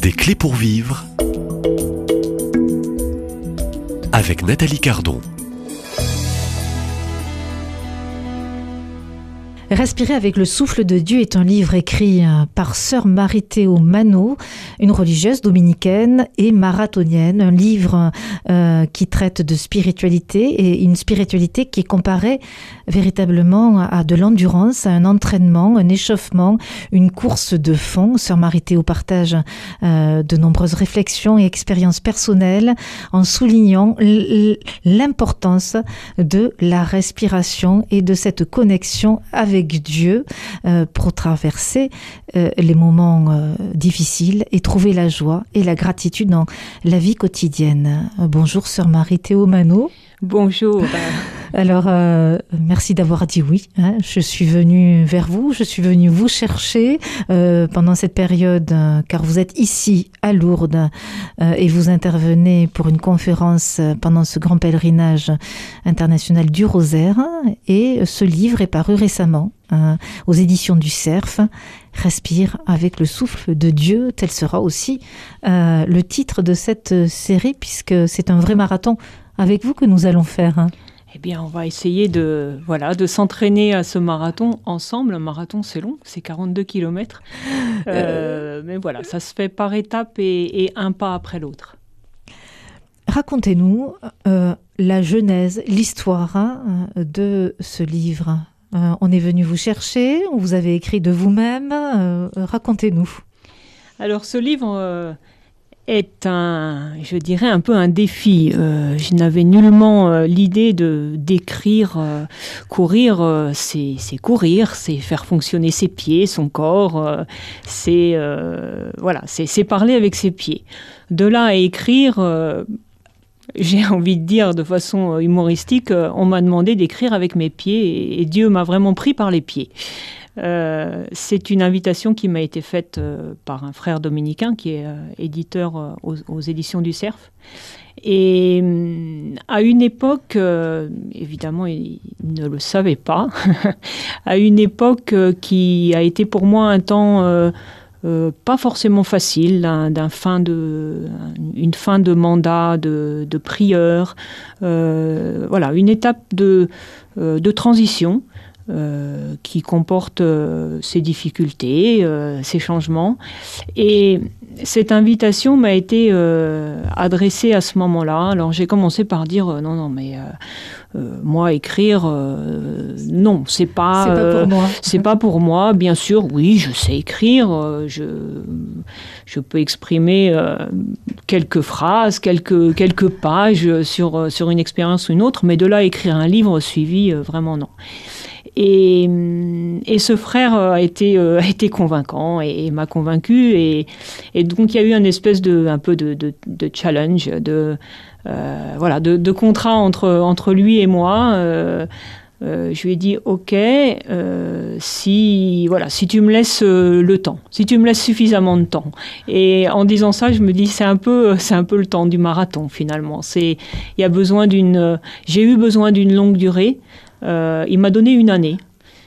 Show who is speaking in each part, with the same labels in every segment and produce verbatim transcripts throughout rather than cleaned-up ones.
Speaker 1: Des clés pour vivre avec Nathalie Cardon.
Speaker 2: Respirer avec le souffle de Dieu est un livre écrit par sœur Marie-Théo Manot, une religieuse dominicaine et marathonienne. Un livre euh, qui traite de spiritualité et une spiritualité qui est comparée véritablement à de l'endurance, à un entraînement, un échauffement, une course de fond. Sœur Marie-Théo partage euh, de nombreuses réflexions et expériences personnelles en soulignant l'importance de la respiration et de cette connexion avec avec Dieu euh, pour traverser euh, les moments euh, difficiles et trouver la joie et la gratitude dans la vie quotidienne. Euh, bonjour sœur Marie-Théo Manot.
Speaker 3: Bonjour.
Speaker 2: Alors, euh, merci d'avoir dit oui. Hein. Je suis venue vers vous, je suis venue vous chercher euh, pendant cette période, euh, car vous êtes ici à Lourdes euh, et vous intervenez pour une conférence pendant ce grand pèlerinage international du Rosaire. Et ce livre est paru récemment euh, aux éditions du Cerf. Respire avec le souffle de Dieu. Tel sera aussi euh, le titre de cette série, puisque c'est un vrai marathon avec vous que nous allons faire. Hein.
Speaker 3: Eh bien, on va essayer de, voilà, de s'entraîner à ce marathon ensemble. Un marathon, c'est long, c'est quarante-deux kilomètres. Euh, euh... Mais voilà, ça se fait par étapes et, et un pas après l'autre.
Speaker 2: Racontez-nous euh, la genèse, l'histoire hein, de ce livre. Euh, on est venu vous chercher, vous avez écrit de vous-même. Euh, racontez-nous.
Speaker 3: Alors, ce livre... Euh... est un, je dirais, un peu un défi. Euh, je n'avais nullement euh, l'idée de d'écrire. Euh, courir, euh, c'est, c'est courir, c'est faire fonctionner ses pieds, son corps. Euh, c'est euh, voilà, c'est, c'est parler avec ses pieds. De là à écrire, euh, j'ai envie de dire de façon humoristique, euh, on m'a demandé d'écrire avec mes pieds et, et Dieu m'a vraiment pris par les pieds. Euh, c'est une invitation qui m'a été faite euh, par un frère dominicain qui est euh, éditeur euh, aux, aux éditions du Cerf. Et euh, à une époque, euh, évidemment, il, il ne le savait pas, à une époque euh, qui a été pour moi un temps euh, euh, pas forcément facile, d'un, d'un fin de, une fin de mandat de, de prieur, euh, voilà, une étape de, euh, de transition. Euh, qui comporte euh, ses difficultés, euh, ses changements. Et cette invitation m'a été euh, adressée à ce moment-là. Alors j'ai commencé par dire euh, non, non, mais euh, euh, moi écrire, euh, non, c'est pas,
Speaker 2: c'est pas
Speaker 3: euh,
Speaker 2: pour moi.
Speaker 3: C'est pas pour moi. Bien sûr, oui, je sais écrire, euh, je je peux exprimer euh, quelques phrases, quelques quelques pages sur sur une expérience ou une autre, mais de là à écrire un livre suivi, euh, vraiment non. Et, et ce frère a été, euh, a été convaincant et, et m'a convaincu. Et, et donc, il y a eu une espèce de, un peu de, de, de challenge, de, euh, voilà, de, de contrat entre, entre lui et moi. Euh, euh, je lui ai dit, OK, euh, si, voilà, si tu me laisses euh, le temps, si tu me laisses suffisamment de temps. Et en disant ça, je me dis, c'est un peu, c'est un peu le temps du marathon, finalement. C'est, il y a besoin d'une, j'ai eu besoin d'une longue durée. Euh, il m'a donné une année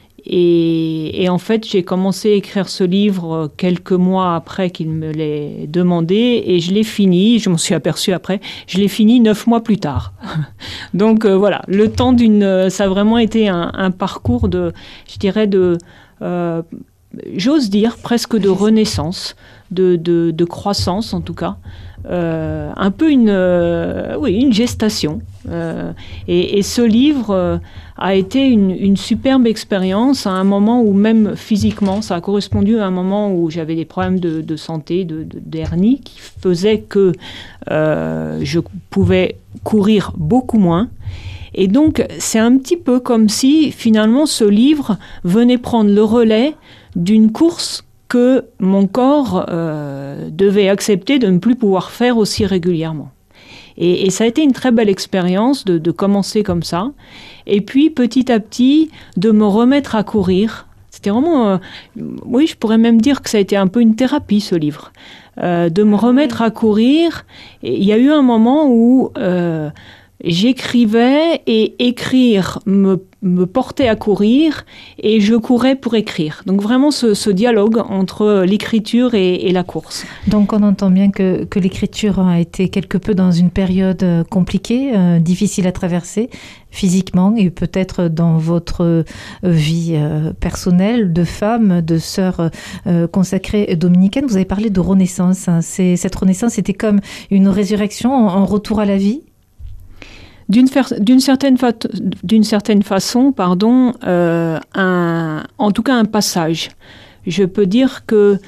Speaker 3: et, et en fait j'ai commencé à écrire ce livre quelques mois après qu'il me l'ait demandé et je l'ai fini, je m'en suis aperçue après, je l'ai fini neuf mois plus tard. Donc euh, voilà, le temps d'une, ça a vraiment été un, un parcours de, je dirais de, euh, j'ose dire presque de renaissance, de, de, de croissance en tout cas. Euh, un peu une, euh, oui, une gestation. Euh, et, et ce livre euh, a été une, une superbe expérience à un moment où même physiquement, ça a correspondu à un moment où j'avais des problèmes de, de santé, de, de, d'hernie, qui faisaient que euh, je pouvais courir beaucoup moins. Et donc, c'est un petit peu comme si, finalement, ce livre venait prendre le relais d'une course que mon corps euh, devait accepter de ne plus pouvoir faire aussi régulièrement. Et, et ça a été une très belle expérience de, de commencer comme ça. Et puis, petit à petit, de me remettre à courir. C'était vraiment... Euh, oui, je pourrais même dire que ça a été un peu une thérapie, ce livre. Euh, de me remettre à courir. Et il y a eu un moment où... Euh, j'écrivais et écrire me me portait à courir et je courais pour écrire. Donc vraiment ce, ce dialogue entre l'écriture et, et la course.
Speaker 2: Donc on entend bien que, que l'écriture a été quelque peu dans une période compliquée, euh, difficile à traverser physiquement et peut-être dans votre vie euh, personnelle de femme, de sœur euh, consacrée dominicaine. Vous avez parlé de renaissance. Hein. C'est, cette renaissance était comme une résurrection, un retour à la vie?
Speaker 3: D'une, d'une, certaine fa- d'une certaine façon, pardon, euh, un, en tout cas un passage. Je peux dire que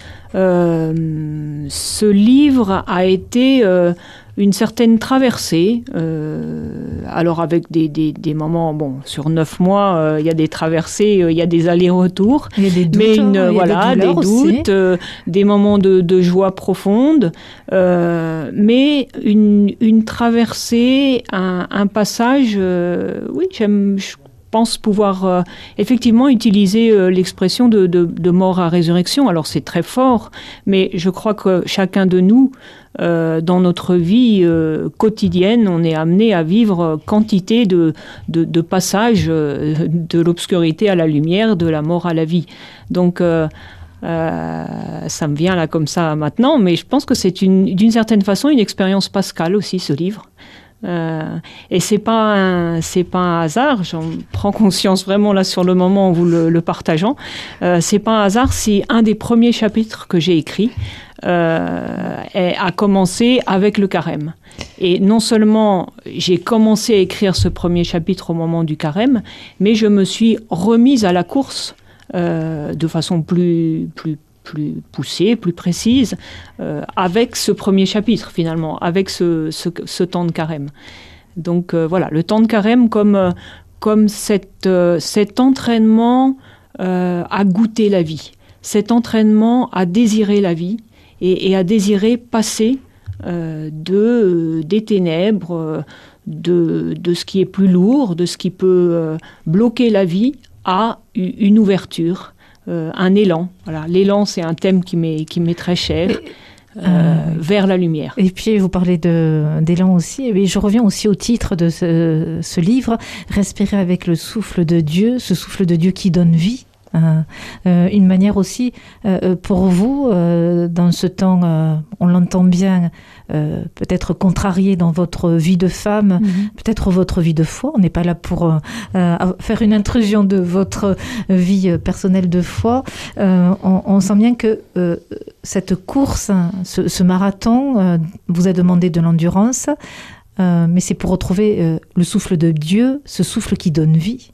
Speaker 3: euh, ce livre a été euh, une certaine traversée, euh, alors avec des, des, des moments, bon, sur neuf mois, euh, il y a des traversées, il euh, y a des allers-retours,
Speaker 2: il y a des doutes,
Speaker 3: mais une,
Speaker 2: hein,
Speaker 3: voilà,
Speaker 2: des,
Speaker 3: des doutes, euh, des moments de, de joie profonde, euh, mais une, une traversée, un, un passage, euh, oui, j'aime... Je, pense pouvoir euh, effectivement utiliser euh, l'expression de, de, de mort à résurrection. Alors c'est très fort, mais je crois que chacun de nous, euh, dans notre vie euh, quotidienne, on est amené à vivre quantité de, de, de passages euh, de l'obscurité à la lumière, de la mort à la vie. Donc euh, euh, ça me vient là comme ça maintenant, mais je pense que c'est une, d'une certaine façon une expérience pascale aussi, ce livre. Euh, et c'est pas un, c'est pas un hasard, j'en prends conscience vraiment là sur le moment en vous le, le partageant, euh, c'est pas un hasard si un des premiers chapitres que j'ai écrit euh, est, a commencé avec le carême. Et non seulement j'ai commencé à écrire ce premier chapitre au moment du carême, mais je me suis remise à la course euh, de façon plus, plus plus poussée, plus précise, euh, avec ce premier chapitre finalement, avec ce, ce, ce temps de carême. Donc euh, voilà, le temps de carême comme, euh, comme cette, euh, cet entraînement euh, à goûter la vie, cet entraînement à désirer la vie et, et à désirer passer euh, de, euh, des ténèbres, de, de ce qui est plus lourd, de ce qui peut euh, bloquer la vie, à une ouverture. Euh, un élan. Voilà. L'élan, c'est un thème qui m'est, qui m'est très cher, et, euh, euh, vers la lumière.
Speaker 2: Et puis, vous parlez de, d'élan aussi. Et je reviens aussi au titre de ce, ce livre, « Respirer avec le souffle de Dieu », ce souffle de Dieu qui donne vie. Euh, euh, une manière aussi euh, pour vous, euh, dans ce temps, euh, on l'entend bien, euh, peut-être contrarié dans votre vie de femme, mm-hmm. peut-être votre vie de foi. On n'est pas là pour euh, euh, faire une intrusion de votre vie personnelle de foi. Euh, on, on sent bien que euh, cette course, ce, ce marathon, euh, vous a demandé de l'endurance, euh, mais c'est pour retrouver euh, le souffle de Dieu, ce souffle qui donne vie.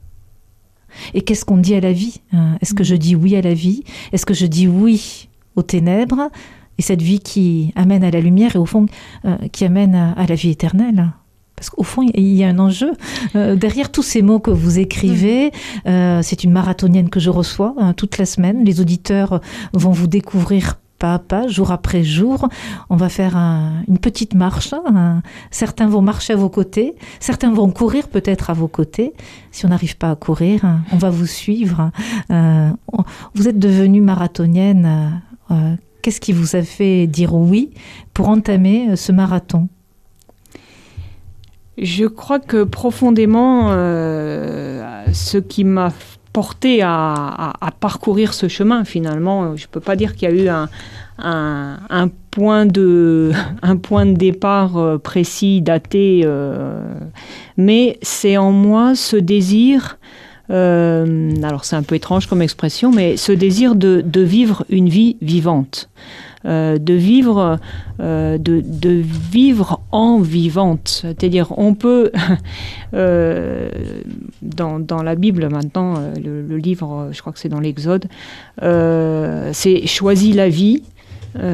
Speaker 2: Et qu'est-ce qu'on dit à la vie? Est-ce que je dis oui à la vie? Est-ce que je dis oui aux ténèbres? Et cette vie qui amène à la lumière et au fond euh, qui amène à, à la vie éternelle? Parce qu'au fond, il y a un enjeu. Euh, derrière tous ces mots que vous écrivez, euh, c'est une marathonienne que je reçois hein, toute la semaine. Les auditeurs vont vous découvrir pas à pas, jour après jour. On va faire un, une petite marche. Hein. Certains vont marcher à vos côtés, certains vont courir peut-être à vos côtés. Si on n'arrive pas à courir, hein, on va vous suivre. Euh, on, vous êtes devenue marathonienne. Euh, qu'est-ce qui vous a fait dire oui pour entamer ce marathon?
Speaker 3: Je crois que profondément, euh, ce qui m'a porté à, à, à parcourir ce chemin, finalement, je ne peux pas dire qu'il y a eu un, un, un, point, de, un point de départ précis, daté, euh, mais c'est en moi ce désir, euh, alors c'est un peu étrange comme expression, mais ce désir de, de vivre une vie vivante. Euh, de vivre, euh, de, de vivre en vivante. C'est-à-dire, on peut, euh, dans, dans la Bible maintenant, le, le livre, je crois que c'est dans l'Exode, euh, c'est « choisis la vie euh, ».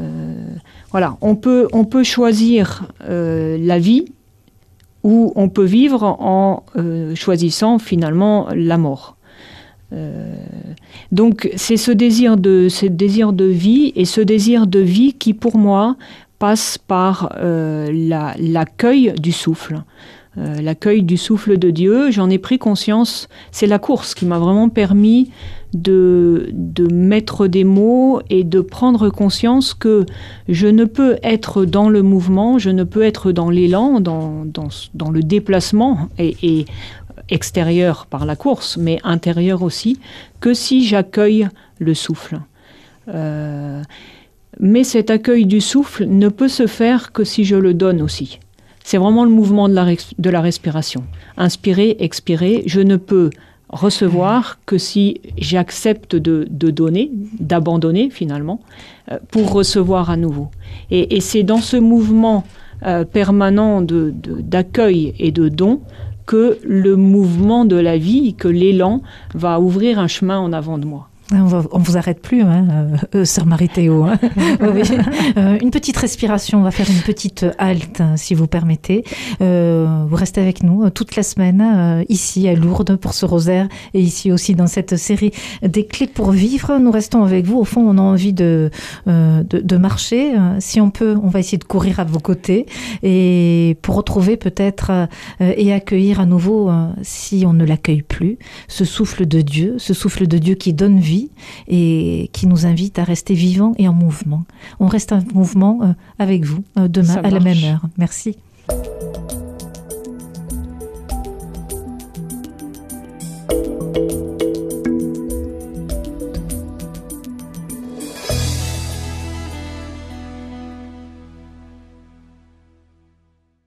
Speaker 3: Voilà, on peut, on peut choisir euh, la vie ou on peut vivre en euh, choisissant finalement la mort. Euh, donc c'est ce désir de ce désir de vie et ce désir de vie qui pour moi passe par euh, la, l'accueil du souffle, euh, l'accueil du souffle de Dieu. J'en ai pris conscience. C'est la course qui m'a vraiment permis de de mettre des mots et de prendre conscience que je ne peux être dans le mouvement, je ne peux être dans l'élan, dans dans dans le déplacement et, et extérieur par la course, mais intérieur aussi, que si j'accueille le souffle. Euh, mais cet accueil du souffle ne peut se faire que si je le donne aussi. C'est vraiment le mouvement de la, de la respiration. Inspirer, expirer, je ne peux recevoir que si j'accepte de, de donner, d'abandonner finalement, euh, pour recevoir à nouveau. Et, et c'est dans ce mouvement euh, permanent de, de, d'accueil et de don que le mouvement de la vie, que l'élan va ouvrir un chemin en avant de moi.
Speaker 2: On ne vous arrête plus, hein, euh, sœur Marie-Théo. Hein. Oui. Euh, une petite respiration, on va faire une petite halte, hein, si vous permettez. Euh, vous restez avec nous euh, toute la semaine, euh, ici à Lourdes pour ce rosaire, et ici aussi dans cette série des clés pour vivre. Nous restons avec vous. Au fond, on a envie de, euh, de, de marcher. Si on peut, on va essayer de courir à vos côtés, et pour retrouver peut-être euh, et accueillir à nouveau, euh, si on ne l'accueille plus, ce souffle de Dieu, ce souffle de Dieu qui donne vie, et qui nous invite à rester vivants et en mouvement. On reste en mouvement avec vous demain à la même heure. Merci.